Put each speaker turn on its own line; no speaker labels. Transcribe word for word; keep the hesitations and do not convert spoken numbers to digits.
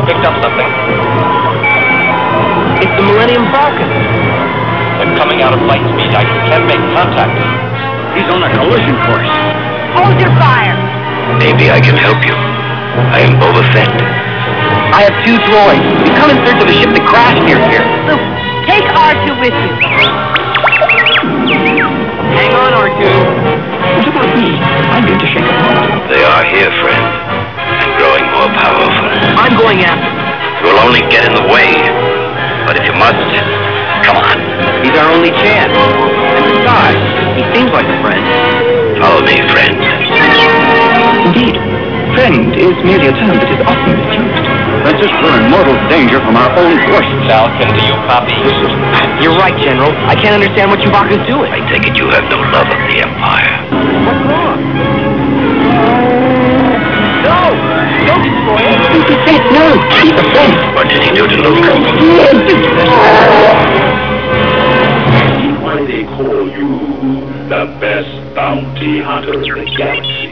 picked up something.
It's the Millennium Falcon.
They're coming out of light speed. I can't make contact.
He's on a collision course.
Hold your fire.
Maybe I can help you. I am Boba Fett.
I have two droids. We come in search of a ship that crashed near here.
Luke, take R two with you.
Hang on, R two. What about me? I'm going to shake them out.
They are here, friend, and growing more powerful.
I'm going after them.
You'll only get in the way. But if you must, come on.
He's our only chance. And besides, he seems like a friend.
Follow me, friend.
Indeed. Friend is merely a term that is often misused.
Princess, we're in mortal danger from our own forces.
Falcon, do you copy?
This is...
You're right, General. I can't understand what Chewbacca's doing.
I take it you have no love of the Empire.
What's wrong? No! Don't destroy it! He said no! He's a friend!
What did he do to Luke?
Why they call you the best bounty hunter in the galaxy.